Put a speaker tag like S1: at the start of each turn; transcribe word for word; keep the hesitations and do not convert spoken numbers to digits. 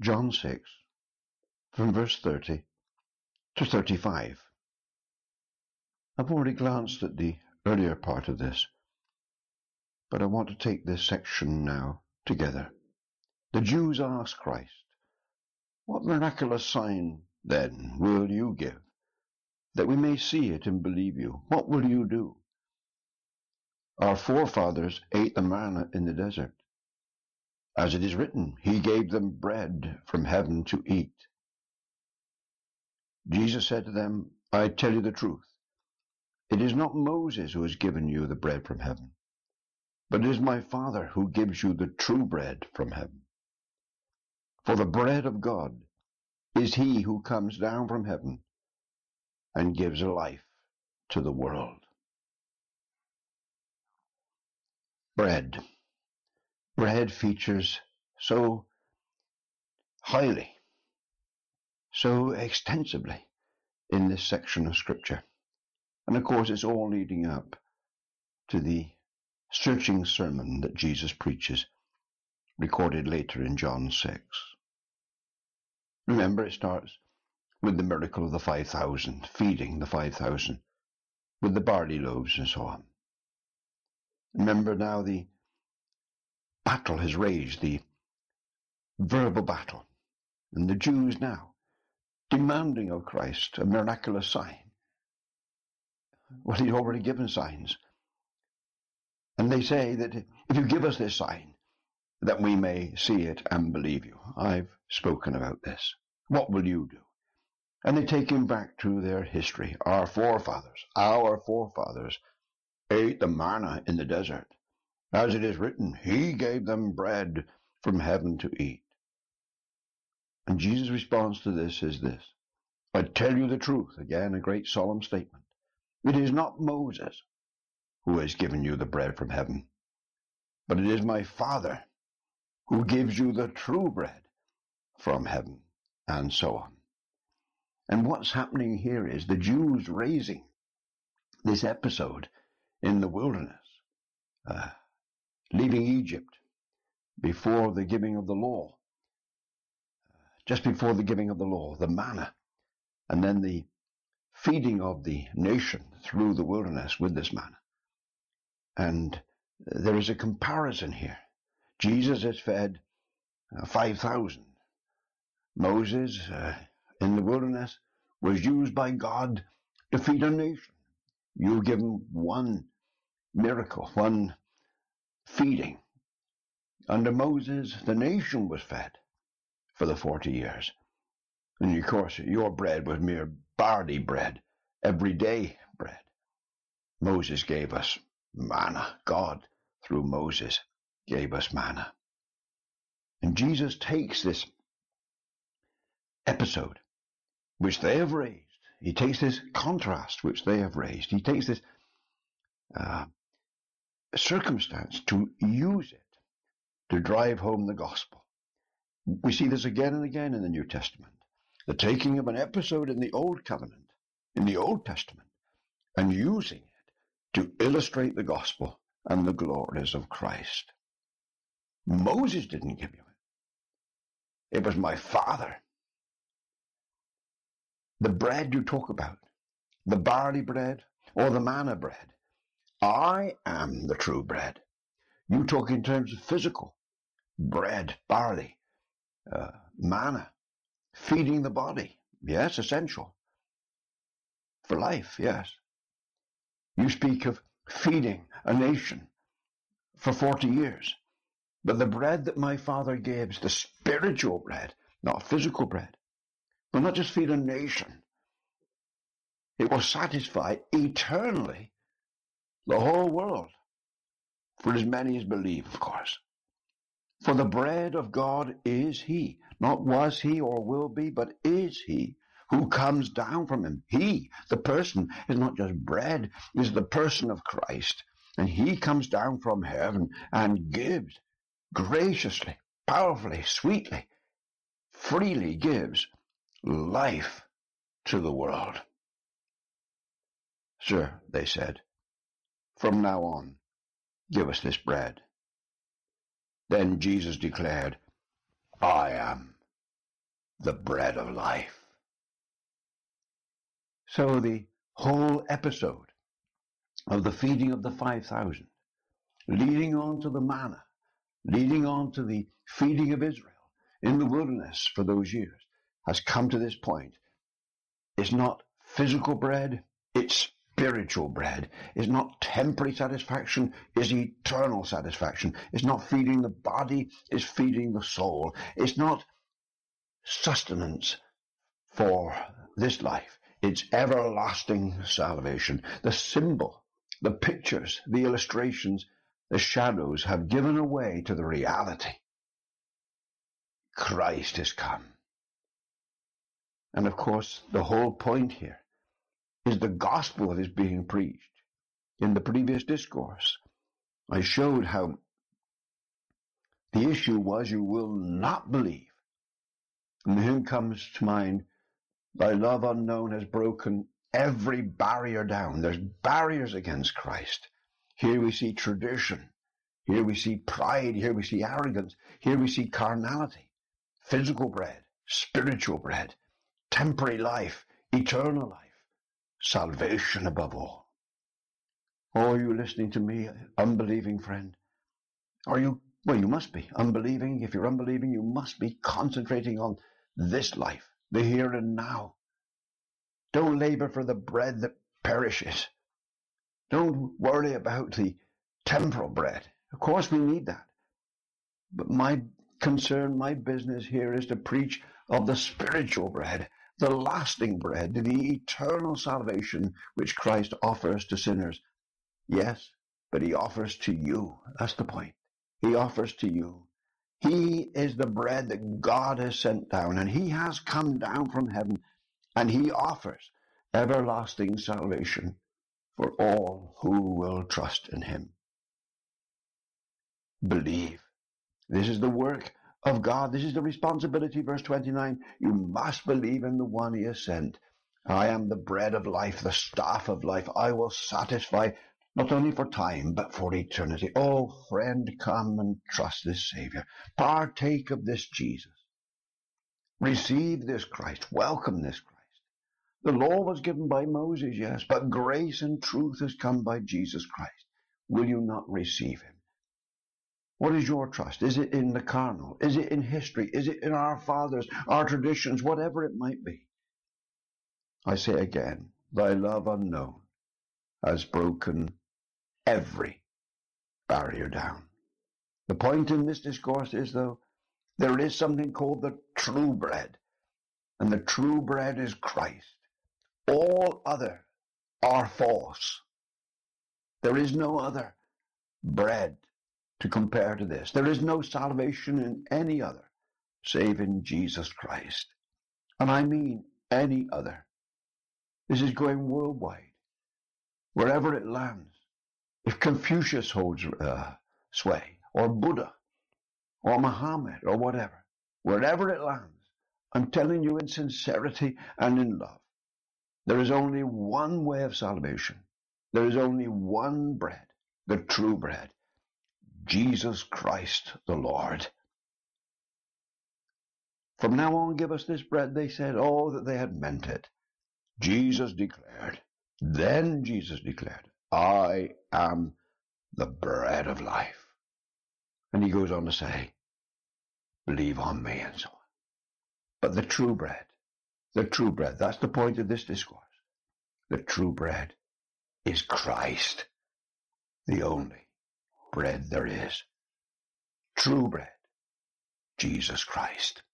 S1: John six, from verse thirty to thirty-five. I've already glanced at the earlier part of this, but I want to take this section now together. The Jews asked Christ, "What miraculous sign, then, will you give, that we may see it and believe you? What will you do? Our forefathers ate the manna in the desert. As it is written, he gave them bread from heaven to eat." Jesus said to them, "I tell you the truth. It is not Moses who has given you the bread from heaven, but it is my Father who gives you the true bread from heaven. For the bread of God is he who comes down from heaven and gives life to the world." Bread. Bread features so highly, so extensively in this section of Scripture. And of course, it's all leading up to the searching sermon that Jesus preaches, recorded later in John six. Remember, it starts with the miracle of the five thousand, feeding the five thousand with the barley loaves and so on. Remember now the battle has raged, the verbal battle, and the Jews now demanding of Christ a miraculous sign. Well, he's already given signs. And they say that if you give us this sign, that we may see it and believe you. I've spoken about this. What will you do? And they take him back to their history. Our forefathers, our forefathers ate the manna in the desert. As it is written, he gave them bread from heaven to eat. And Jesus' response to this is this: "I tell you the truth." Again, a great solemn statement. "It is not Moses who has given you the bread from heaven, but it is my Father who gives you the true bread from heaven," and so on. And what's happening here is the Jews raising this episode in the wilderness, uh, leaving Egypt before the giving of the law, uh, just before the giving of the law, the manna, and then the feeding of the nation through the wilderness with this manna. And there is a comparison here. Jesus has fed uh, five thousand. Moses uh, in the wilderness was used by God to feed a nation. You give him one miracle, one feeding. Under Moses, the nation was fed for the forty years. And of course, your bread was mere barley bread, everyday bread. Moses gave us manna. God, through Moses, gave us manna. And Jesus takes this episode, which they have raised. He takes this contrast, which they have raised. He takes this uh, circumstance to use it to drive home the gospel. We see this again and again in the New Testament. The taking of an episode in the Old Covenant, in the Old Testament, and using it to illustrate the gospel and the glories of Christ. Moses didn't give you it. It was my Father. The bread you talk about, the barley bread or the manna bread, I am the true bread. You talk in terms of physical bread, barley, uh, manna, feeding the body. Yes, essential for life, yes. You speak of feeding a nation for forty years. But the bread that my Father gives, the spiritual bread, not physical bread, will not just feed a nation. It will satisfy eternally the whole world, for as many as believe, of course. For the bread of God is he, not was he or will be, but is he who comes down from him. He, the person, is not just bread, is the person of Christ. And he comes down from heaven and gives graciously, powerfully, sweetly, freely gives life to the world. Sir, they said, from now on, give us this bread. Then Jesus declared, I am the bread of life. So the whole episode of the feeding of the five thousand, leading on to the manna, leading on to the feeding of Israel in the wilderness for those years, has come to this point. It's not physical bread, it's spiritual bread. It's not temporary satisfaction, it's eternal satisfaction. It's not feeding the body, it's feeding the soul. It's not sustenance for this life, it's everlasting salvation. The symbol, the pictures, the illustrations, the shadows have given away to the reality. Christ has come. And of course, the whole point here is the gospel that is being preached. In the previous discourse, I showed how the issue was you will not believe. And the hymn comes to mind, thy love unknown has broken every barrier down. There's barriers against Christ. Here we see tradition. Here we see pride. Here we see arrogance. Here we see carnality, physical bread, spiritual bread, temporary life, eternal life, salvation above all. Oh, are you listening to me, unbelieving friend? Are you, well, you must be unbelieving. If you're unbelieving, you must be concentrating on this life, the here and now. Don't labor for the bread that perishes. Don't worry about the temporal bread. Of course we need that. But my concern, my business here is to preach of the spiritual bread, the lasting bread, the eternal salvation which Christ offers to sinners. Yes, but he offers to you. That's the point. He offers to you. He is the bread that God has sent down, and he has come down from heaven, and he offers everlasting salvation for all who will trust in him. Believe. This is the work of God. This is the responsibility. Verse twenty-nine, you must believe in the one he has sent. I am the bread of life, the staff of life. I will satisfy not only for time, but for eternity. Oh, friend, come and trust this Savior. Partake of this Jesus. Receive this Christ. Welcome this Christ. The law was given by Moses, yes, but grace and truth has come by Jesus Christ. Will you not receive him? What is your trust? Is it in the carnal? Is it in history? Is it in our fathers, our traditions, whatever it might be? I say again, thy love unknown has broken every barrier down. The point in this discourse is, though, there is something called the true bread, and the true bread is Christ. All other are false. There is no other bread to compare to this. There is no salvation in any other save in Jesus Christ. And I mean any other. This is going worldwide. Wherever it lands. If Confucius holds uh, sway, or Buddha, or Muhammad, or whatever, wherever it lands, I'm telling you in sincerity and in love, there is only one way of salvation. There is only one bread, the true bread, Jesus Christ the Lord. From now on, give us this bread, they said. Oh, that they had meant it. Jesus declared. Then Jesus declared, I am the bread of life. And he goes on to say, believe on me, and so on. But the true bread, the true bread, that's the point of this discourse. The true bread is Christ, the only bread there is. True bread, Jesus Christ.